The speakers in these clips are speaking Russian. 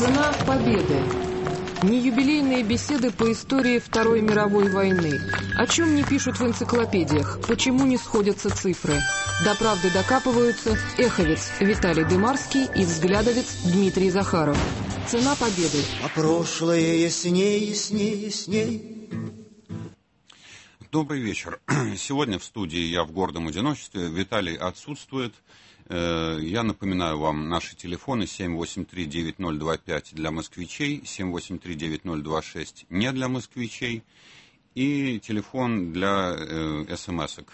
Цена победы. Неюбилейные беседы по истории Второй мировой войны. О чем не пишут в энциклопедиях, почему не сходятся цифры. До правды докапываются эховец Виталий Дымарский и взглядовец Дмитрий Захаров. Цена победы. А прошлое ясней, ясней, ясней. Добрый вечер. Сегодня в студии я в гордом одиночестве. Виталий отсутствует. Я напоминаю вам наши телефоны 783-9025 для москвичей, 783-9026 не для москвичей и телефон для смс-ок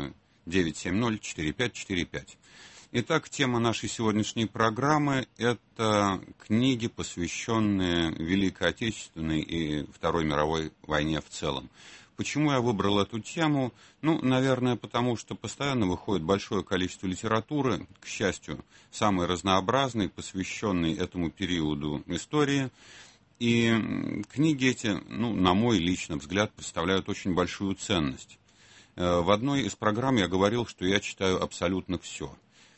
970-4545. Итак, тема нашей сегодняшней программы – это книги, посвященные Великой Отечественной и Второй мировой войне в целом. Почему я выбрал эту тему? Наверное, потому что постоянно выходит большое количество литературы, к счастью, самой разнообразной, посвященной этому периоду истории. И книги эти, на мой личный взгляд, представляют очень большую ценность. В одной из программ я говорил, что я читаю абсолютно все.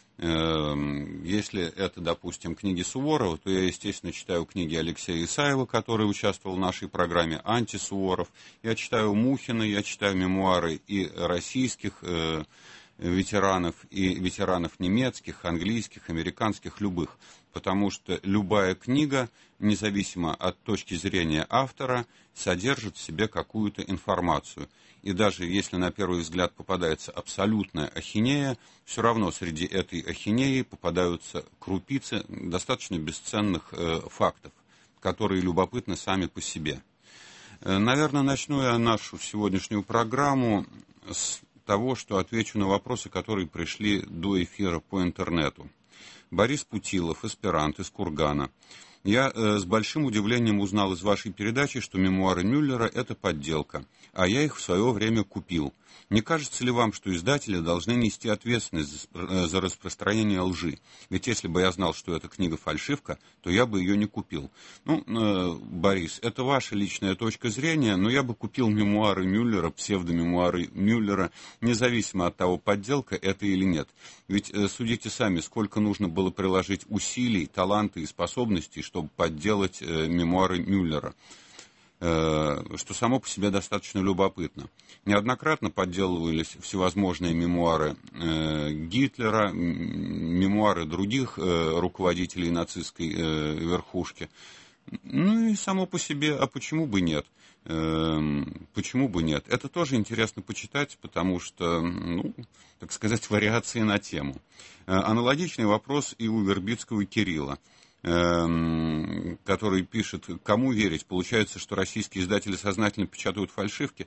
Если это, допустим, книги Суворова, то я, естественно, читаю книги Алексея Исаева, который участвовал в нашей программе, «Антисуворов». Я читаю Мухина, я читаю мемуары и российских ветеранов, и ветеранов немецких, английских, американских, любых. Потому что любая книга, независимо от точки зрения автора, содержит в себе какую-то информацию. И даже если на первый взгляд попадается абсолютная ахинея, все равно среди этой ахинеи попадаются крупицы достаточно бесценных фактов, которые любопытны сами по себе. Наверное, начну я нашу сегодняшнюю программу с того, что отвечу на вопросы, которые пришли до эфира по интернету. Борис Путилов, аспирант из Кургана. Я с большим удивлением узнал из вашей передачи, что мемуары Мюллера – это подделка, а я их в свое время купил. Не кажется ли вам, что издатели должны нести ответственность за распространение лжи? Ведь если бы я знал, что эта книга фальшивка, то я бы ее не купил. Борис, это ваша личная точка зрения, но я бы купил мемуары Мюллера, псевдомемуары Мюллера, независимо от того, подделка это или нет. Ведь судите сами, сколько нужно было приложить усилий, таланта и способностей, чтобы подделать мемуары Мюллера, что само по себе достаточно любопытно. Неоднократно подделывались всевозможные мемуары Гитлера, мемуары других руководителей нацистской верхушки. И само по себе, а почему бы нет? Почему бы нет? Это тоже интересно почитать, потому что, так сказать, вариации на тему. Аналогичный вопрос и у Вербицкого Кирилла, который пишет, кому верить. Получается, что российские издатели сознательно печатают фальшивки.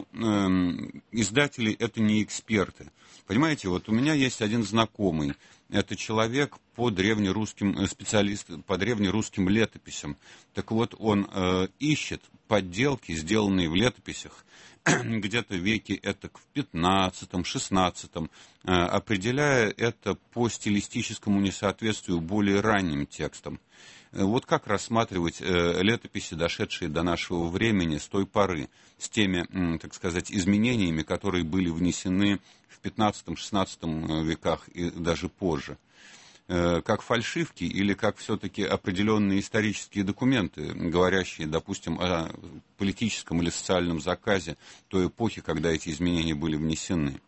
Издатели это не эксперты. Понимаете, вот у меня есть один знакомый. Это человек по древнерусским специалист по древнерусским летописям. Так вот, он ищет подделки, сделанные в летописях, где-то веке этак в 15-м, 16-м, определяя это по стилистическому несоответствию более ранним текстам. Вот как рассматривать летописи, дошедшие до нашего времени с той поры, с теми, так сказать, изменениями, которые были внесены в 15-16 веках и даже позже? Как фальшивки или как все-таки определенные исторические документы, говорящие, допустим, о политическом или социальном заказе той эпохи, когда эти изменения были внесены.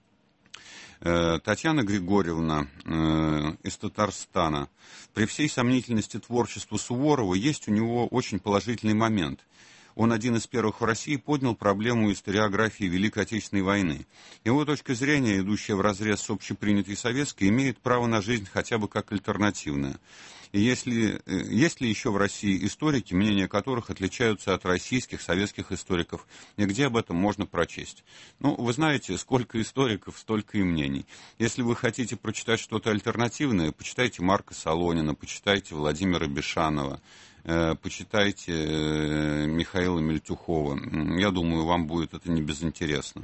Татьяна Григорьевна из Татарстана. При всей сомнительности творчества Суворова есть у него очень положительный момент. Он один из первых в России поднял проблему историографии Великой Отечественной войны. Его точка зрения, идущая вразрез с общепринятой советской, имеет право на жизнь хотя бы как альтернативная. И есть ли еще в России историки, мнения которых отличаются от российских, советских историков, и где об этом можно прочесть? Вы знаете, сколько историков, столько и мнений. Если вы хотите прочитать что-то альтернативное, почитайте Марка Солонина, почитайте Владимира Бешанова, почитайте Михаила Мельтюхова. Я думаю, вам будет это не безинтересно.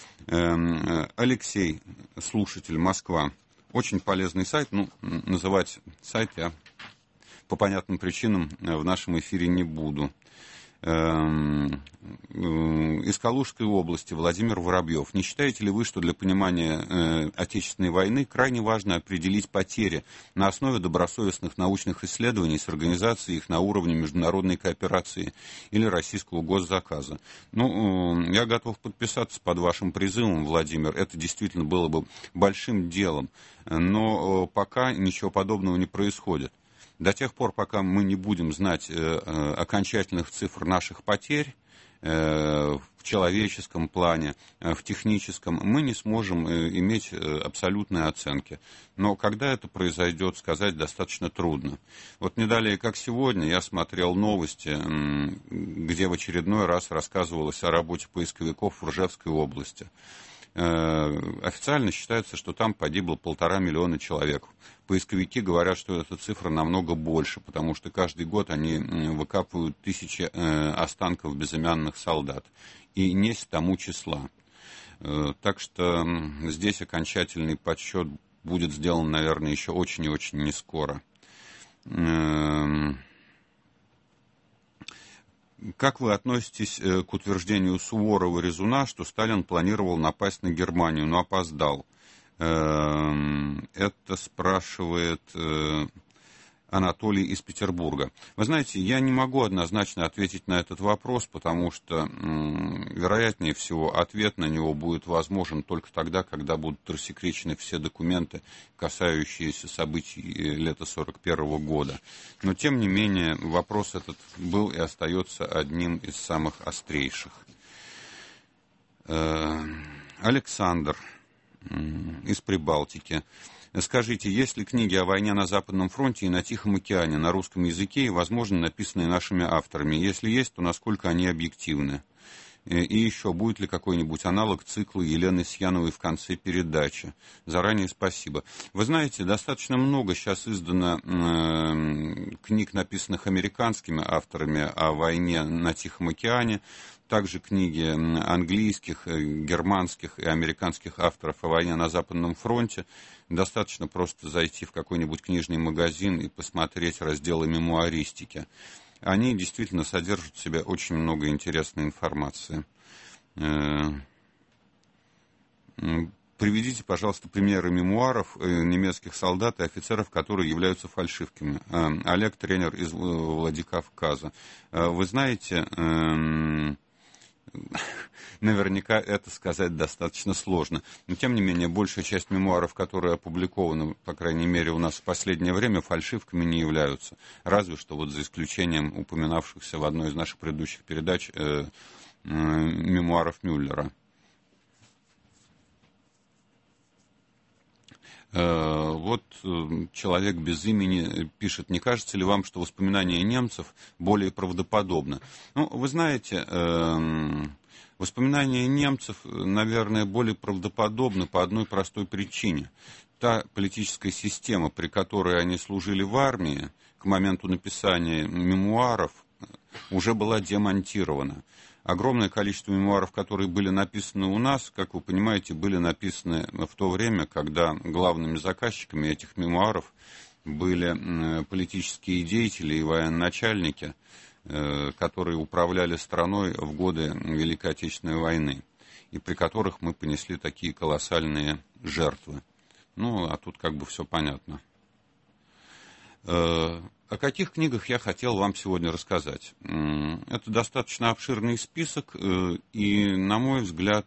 Алексей, слушатель, Москва. Очень полезный сайт. Называть сайт я по понятным причинам в нашем эфире не буду. из Калужской области Владимир Воробьев. Не считаете ли вы, что для понимания Отечественной войны крайне важно определить потери на основе добросовестных научных исследований с организацией их на уровне международной кооперации или российского госзаказа? Я готов подписаться под вашим призывом, Владимир. Это действительно было бы большим делом, но пока ничего подобного не происходит. До тех пор, пока мы не будем знать окончательных цифр наших потерь в человеческом плане, в техническом, мы не сможем иметь абсолютные оценки. Но когда это произойдет, сказать достаточно трудно. Вот не далее, как сегодня, я смотрел новости, где в очередной раз рассказывалось о работе поисковиков в Ржевской области. Официально считается, что там погибло 1,5 миллиона человек. Поисковики говорят, что эта цифра намного больше, потому что каждый год они выкапывают тысячи останков безымянных солдат. И несть тому числа. Так что здесь окончательный подсчет будет сделан, наверное, еще очень и очень не скоро. Как вы относитесь к утверждению Суворова-Резуна, что Сталин планировал напасть на Германию, но опоздал? Это спрашивает Анатолий из Петербурга. Вы знаете, я не могу однозначно ответить на этот вопрос, потому что, вероятнее всего, ответ на него будет возможен только тогда, когда будут рассекречены все документы, касающиеся событий лета 1941 года. Но, тем не менее, вопрос этот был и остается одним из самых острейших. Александр из Прибалтики. Скажите, есть ли книги о войне на Западном фронте и на Тихом океане на русском языке и, возможно, написанные нашими авторами? Если есть, то насколько они объективны? И еще, будет ли какой-нибудь аналог цикла Елены Сьяновой в конце передачи? Заранее спасибо. Вы знаете, достаточно много сейчас издано книг, написанных американскими авторами о войне на Тихом океане. Также книги английских, германских и американских авторов о войне на Западном фронте. Достаточно просто зайти в какой-нибудь книжный магазин и посмотреть разделы мемуаристики. Они действительно содержат в себе очень много интересной информации. Приведите, пожалуйста, примеры мемуаров немецких солдат и офицеров, которые являются фальшивками. Олег, тренер из Владикавказа. Вы знаете, наверняка это сказать достаточно сложно. Но, тем не менее, большая часть мемуаров, которые опубликованы, по крайней мере, у нас в последнее время, фальшивками не являются. Разве что вот за исключением упоминавшихся в одной из наших предыдущих передач мемуаров Мюллера. Вот человек без имени пишет: не кажется ли вам, что воспоминания немцев более правдоподобны? Вы знаете, воспоминания немцев, наверное, более правдоподобны по одной простой причине. Та политическая система, при которой они служили в армии, к моменту написания мемуаров, уже была демонтирована. Огромное количество мемуаров, которые были написаны у нас, как вы понимаете, были написаны в то время, когда главными заказчиками этих мемуаров были политические деятели и военачальники, которые управляли страной в годы Великой Отечественной войны, и при которых мы понесли такие колоссальные жертвы. А тут как бы все понятно. О каких книгах я хотел вам сегодня рассказать? Это достаточно обширный список, и, на мой взгляд,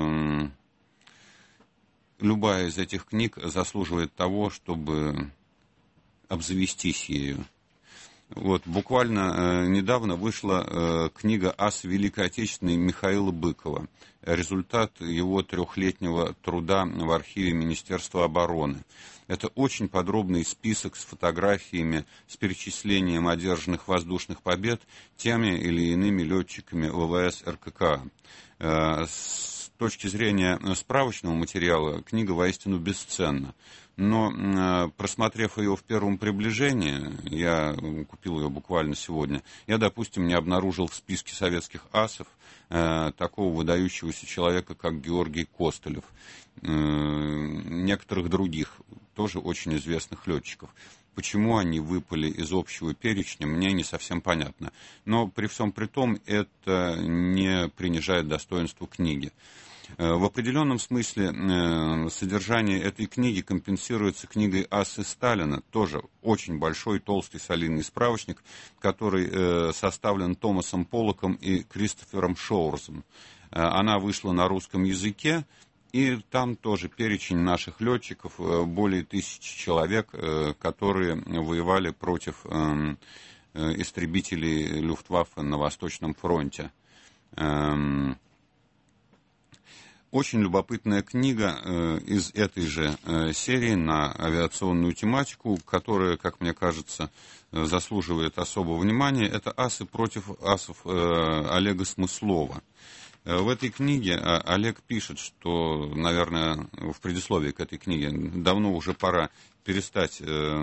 любая из этих книг заслуживает того, чтобы обзавестись ею. Вот, буквально недавно вышла книга «Ас Великой Отечественной» Михаила Быкова. Результат его 3-летнего труда в архиве Министерства обороны. Это очень подробный список с фотографиями, с перечислением одержанных воздушных побед теми или иными летчиками ВВС РККА. С точки зрения справочного материала книга воистину бесценна. Но, просмотрев ее в первом приближении, я купил ее буквально сегодня, я, допустим, не обнаружил в списке советских асов такого выдающегося человека, как Георгий Костылев, некоторых других, тоже очень известных летчиков. Почему они выпали из общего перечня, мне не совсем понятно. Но при всем при том, это не принижает достоинству книги. В определенном смысле содержание этой книги компенсируется книгой Ассы Сталина, тоже очень большой, толстый, солидный справочник, который составлен Томасом Поллоком и Кристофером Шоурзом. Она вышла на русском языке, и там тоже перечень наших летчиков, более 1000 человек, которые воевали против истребителей Люфтваффе на Восточном фронте. Очень любопытная книга из этой же серии на авиационную тематику, которая, как мне кажется, заслуживает особого внимания. Это «Асы против асов» Олега Смыслова. В этой книге Олег пишет, что, наверное, в предисловии к этой книге давно уже пора перестать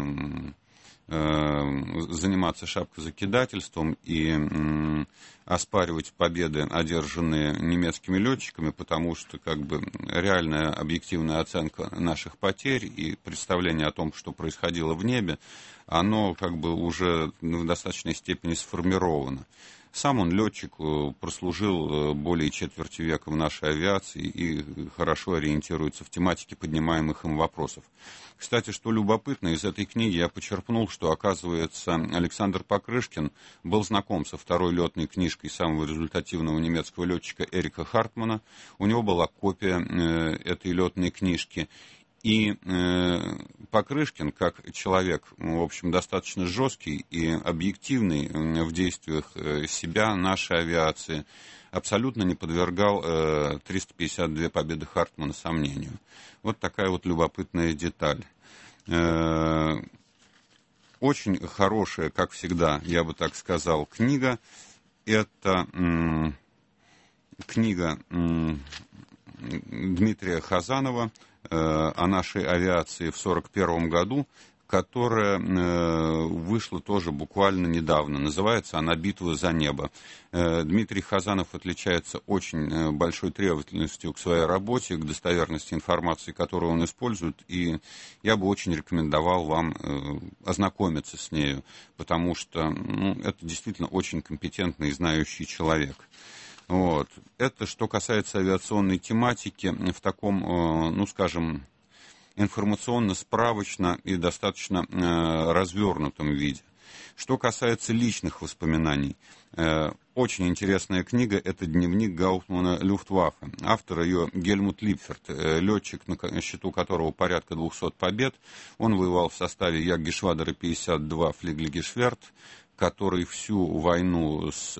заниматься шапкозакидательством и оспаривать победы, одержанные немецкими летчиками, потому что как бы реальная объективная оценка наших потерь и представление о том, что происходило в небе, оно как бы уже в достаточной степени сформировано. Сам он летчик, прослужил более четверти века в нашей авиации и хорошо ориентируется в тематике поднимаемых им вопросов. Кстати, что любопытно, из этой книги я почерпнул, что, оказывается, Александр Покрышкин был знаком со второй летной книжкой самого результативного немецкого летчика Эрика Хартмана. У него была копия этой летной книжки. И Покрышкин, как человек, в общем, достаточно жесткий и объективный в действиях себя, нашей авиации, абсолютно не подвергал 352 победы Хартмана сомнению. Вот такая вот любопытная деталь. Очень хорошая, как всегда, я бы так сказал, книга. Это книга Дмитрия Хазанова о нашей авиации в 1941 году, которая вышла тоже буквально недавно. Называется она «Битва за небо». Дмитрий Хазанов отличается очень большой требовательностью к своей работе, к достоверности информации, которую он использует, и я бы очень рекомендовал вам ознакомиться с нею, потому что это действительно очень компетентный и знающий человек. Вот. Это что касается авиационной тематики в таком, ну, скажем, информационно-справочно и достаточно развернутом виде. Что касается личных воспоминаний, очень интересная книга – это дневник Гауптмана Люфтваффе. Автор ее Гельмут Липферт, летчик, на счету которого порядка 200 побед. Он воевал в составе Яггешвадера 52 Флиглигешверт, который всю войну с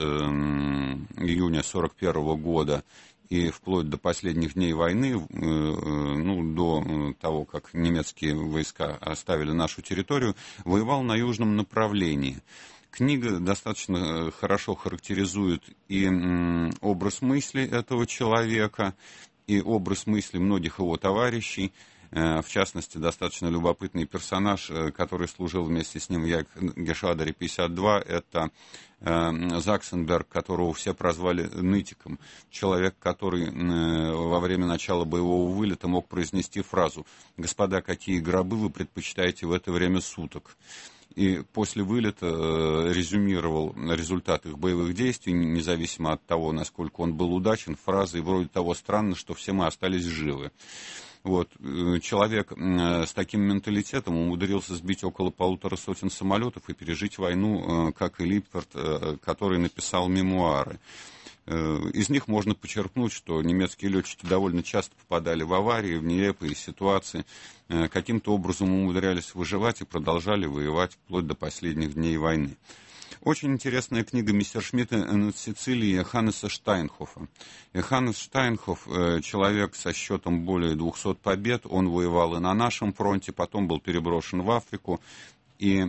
июня 1941 года и вплоть до последних дней войны, ну, до того, как немецкие войска оставили нашу территорию, воевал на южном направлении. Книга достаточно хорошо характеризует и образ мысли этого человека, и образ мысли многих его товарищей. В частности, достаточно любопытный персонаж, который служил вместе с ним в Яггешвадере 52, это Заксенберг, которого все прозвали нытиком. Человек, который во время начала боевого вылета мог произнести фразу: «Господа, какие гробы вы предпочитаете в это время суток?» И после вылета резюмировал результат их боевых действий, независимо от того, насколько он был удачен, фразой вроде того: «Странно, что все мы остались живы». Вот. Человек с таким менталитетом умудрился сбить около 150 самолетов и пережить войну, как и Липферт, который написал мемуары. Из них можно почерпнуть, что немецкие летчики довольно часто попадали в аварии, в нелепые ситуации, каким-то образом умудрялись выживать и продолжали воевать вплоть до последних дней войны. Очень интересная книга Мессершмитта над Сицилией Ханнеса Штайнхофа. Ханнес Штайнхоф – человек со счетом более 200 побед. Он воевал и на нашем фронте, потом был переброшен в Африку. И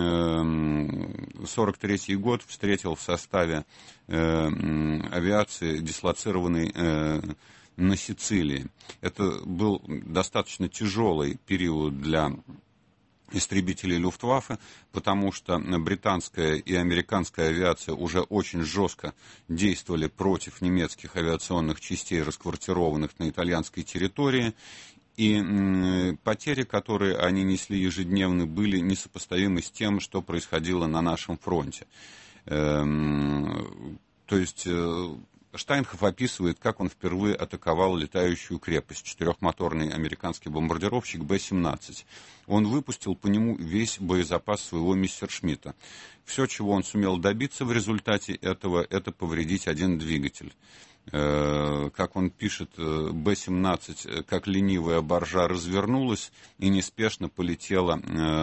1943 год встретил в составе авиации, дислоцированной на Сицилии. Это был достаточно тяжелый период для истребителей Люфтваффе, потому что британская и американская авиация уже очень жестко действовали против немецких авиационных частей, расквартированных на итальянской территории, И потери, которые они несли ежедневно, были несопоставимы с тем, что происходило на нашем фронте. То есть Штайнхоф описывает, как он впервые атаковал летающую крепость, четырехмоторный американский бомбардировщик Б-17. Он выпустил по нему весь боезапас своего Мессершмитта. Все, чего он сумел добиться в результате этого, это повредить один двигатель. Как он пишет, Б-17, как ленивая баржа, развернулась и неспешно полетела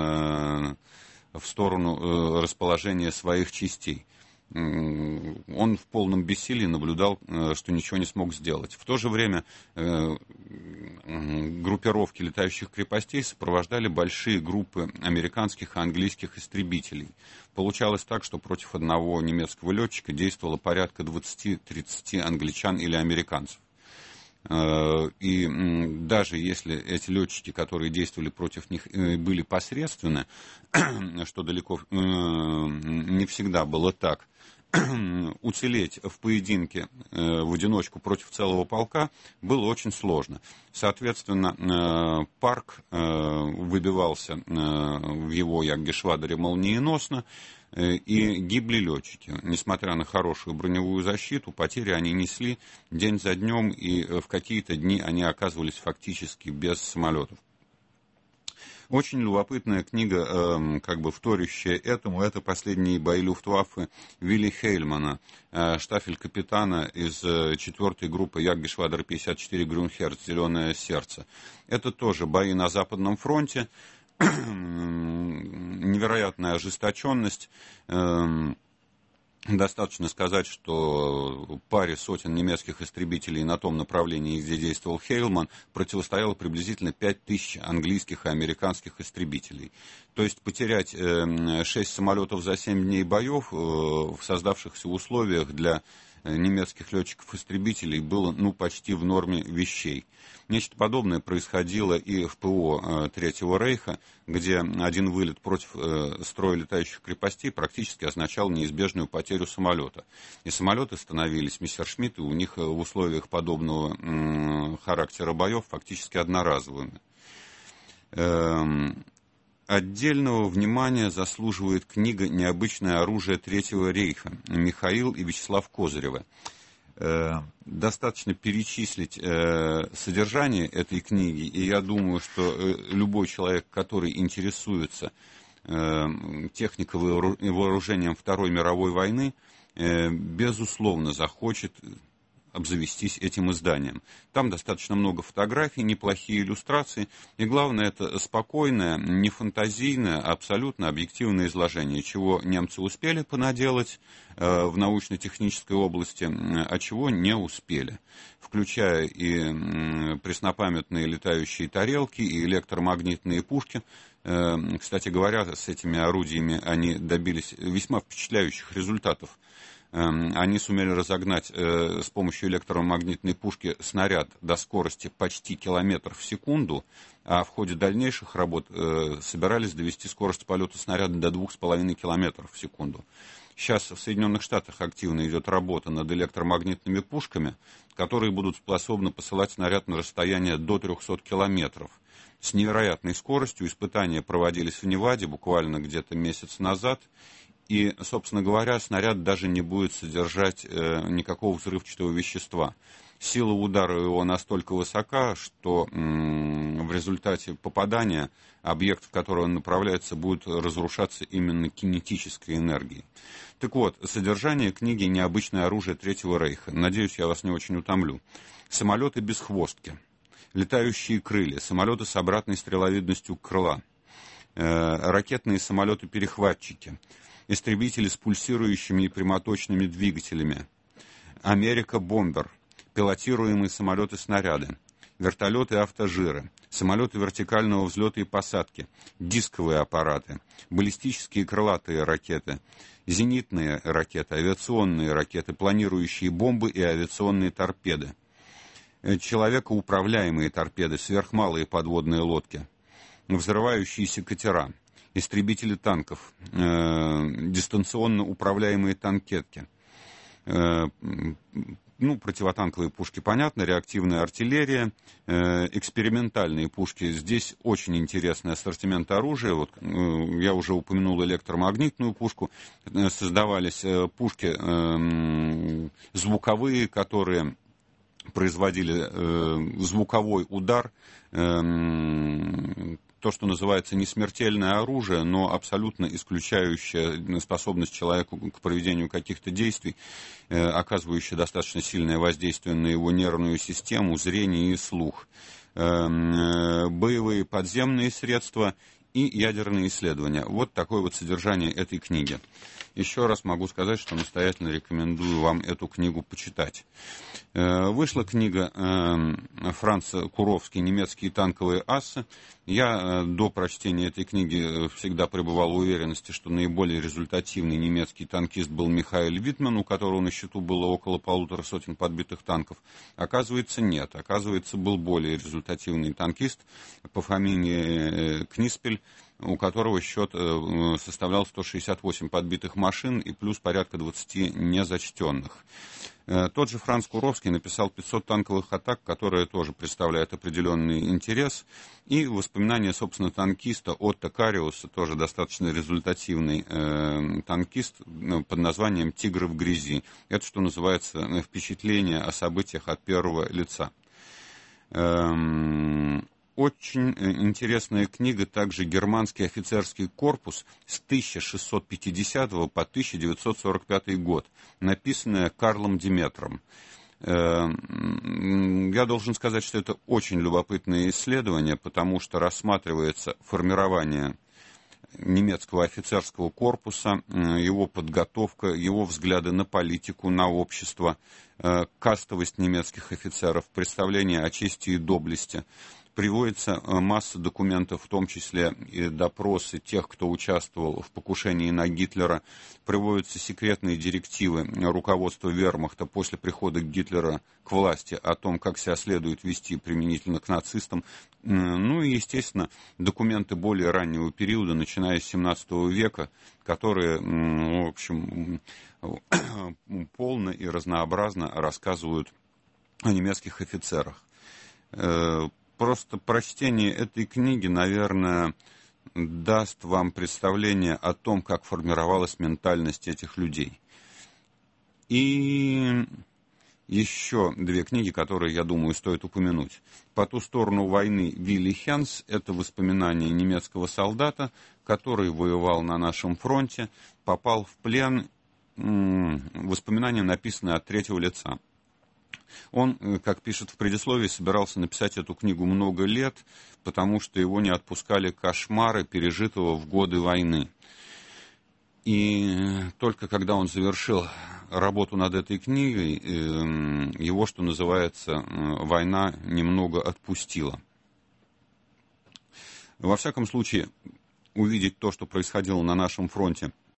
в сторону расположения своих частей. Он в полном бессилии наблюдал, что ничего не смог сделать. В то же время группировки летающих крепостей сопровождали большие группы американских и английских истребителей. Получалось так, что против одного немецкого летчика действовало порядка 20-30 англичан или американцев. И даже если эти летчики, которые действовали против них, были посредственны, что далеко не всегда было так, уцелеть в поединке в одиночку против целого полка было очень сложно. Соответственно, Парк выбивался в его Яггешвадере молниеносно, и гибли летчики. Несмотря на хорошую броневую защиту, потери они несли день за днем, и в какие-то дни они оказывались фактически без самолетов. Очень любопытная книга, как бы вторящая этому, это «Последние бои Люфтваффе» Вилли Хейльмана, штафель-капитана из 4-й группы Яггешвадер 54 Грюнхерц, «Зеленое сердце». Это тоже бои на Западном фронте, невероятная ожесточенность. Достаточно сказать, что паре сотен немецких истребителей на том направлении, где действовал Хейльман, противостояло приблизительно 5000 английских и американских истребителей. То есть потерять 6 самолетов за 7 дней боев в создавшихся условиях для немецких летчиков-истребителей было почти в норме вещей. Нечто подобное происходило и в ПО Третьего Рейха, где один вылет против строя летающих крепостей практически означал неизбежную потерю самолета. И самолеты становились Мессершмитты у них в условиях подобного характера боев фактически одноразовыми. Отдельного внимания заслуживает книга «Необычное оружие Третьего рейха» Михаил и Вячеслав Козыревы. Достаточно перечислить содержание этой книги, и я думаю, что любой человек, который интересуется техникой и вооружением Второй мировой войны, безусловно захочет обзавестись этим изданием. Там достаточно много фотографий, неплохие иллюстрации, и главное, это спокойное, не фантазийное, а абсолютно объективное изложение, чего немцы успели понаделать в научно-технической области, а чего не успели, включая и преснопамятные летающие тарелки, и электромагнитные пушки. Кстати говоря, с этими орудиями они добились весьма впечатляющих результатов. Они сумели разогнать с помощью электромагнитной пушки снаряд до скорости почти километр в секунду, а в ходе дальнейших работ собирались довести скорость полета снаряда до 2,5 километров в секунду. Сейчас в Соединенных Штатах активно идет работа над электромагнитными пушками, которые будут способны посылать снаряд на расстояние до 300 километров. С невероятной скоростью испытания проводились в Неваде буквально где-то месяц назад. И, собственно говоря, снаряд даже не будет содержать никакого взрывчатого вещества. Сила удара его настолько высока, что в результате попадания объект, в который он направляется, будет разрушаться именно кинетической энергией. Так вот, содержание книги «Необычное оружие Третьего Рейха». Надеюсь, я вас не очень утомлю. Самолеты без хвостки, летающие крылья, самолеты с обратной стреловидностью крыла, ракетные самолеты-перехватчики, истребители с пульсирующими и прямоточными двигателями, Америка-бомбер, пилотируемые самолеты-снаряды, вертолеты-автожиры, самолеты вертикального взлета и посадки, дисковые аппараты, баллистические крылатые ракеты, зенитные ракеты, авиационные ракеты, планирующие бомбы и авиационные торпеды, человекоуправляемые торпеды, сверхмалые подводные лодки, взрывающиеся катера, истребители танков, дистанционно управляемые танкетки, Противотанковые пушки, понятно, реактивная артиллерия, экспериментальные пушки. Здесь очень интересный ассортимент оружия. Вот, я уже упомянул электромагнитную пушку. Создавались пушки звуковые, которые производили звуковой удар, то, что называется несмертельное оружие, но абсолютно исключающее способность человека к проведению каких-то действий, оказывающее достаточно сильное воздействие на его нервную систему, зрение и слух. Боевые подземные средства и ядерные исследования. Вот такое вот содержание этой книги. Еще раз могу сказать, что настоятельно рекомендую вам эту книгу почитать. Вышла книга Франца Куровский «Немецкие танковые асы». Я до прочтения этой книги всегда пребывал в уверенности, что наиболее результативный немецкий танкист был Михаэль Витман, у которого на счету было около 150 подбитых танков. Оказывается, нет. Оказывается, был более результативный танкист по фамилии Книспель, у которого счет составлял 168 подбитых машин и плюс порядка 20 незачтенных. Тот же Франц Куровский написал 500 танковых атак, которые тоже представляют определенный интерес. И воспоминания, собственно, танкиста Отто Кариуса, тоже достаточно результативный танкист под названием «Тигры в грязи». Это, что называется, впечатление о событиях от первого лица. Очень интересная книга также «Германский офицерский корпус» с 1650 по 1945 год, написанная Карлом Деметром. Я должен сказать, что это очень любопытное исследование, потому что рассматривается формирование немецкого офицерского корпуса, его подготовка, его взгляды на политику, на общество, кастовость немецких офицеров, представление о чести и доблести. Приводится масса документов, в том числе и допросы тех, кто участвовал в покушении на Гитлера. Приводятся секретные директивы руководства вермахта после прихода Гитлера к власти о том, как себя следует вести применительно к нацистам. Ну и, естественно, документы более раннего периода, начиная с 17 века, которые, в общем, полно и разнообразно рассказывают о немецких офицерах. Просто прочтение этой книги, наверное, даст вам представление о том, как формировалась ментальность этих людей. И еще две книги, которые, я думаю, стоит упомянуть. «По ту сторону войны» Вилли Хенс. Это воспоминания немецкого солдата, который воевал на нашем фронте, попал в плен. Воспоминания написаны от третьего лица. Он, как пишет в предисловии, собирался написать эту книгу много лет, потому что его не отпускали кошмары пережитого в годы войны. И только когда он завершил работу над этой книгой, его, что называется, война немного отпустила. Во всяком случае, увидеть то, что происходило на нашем фронте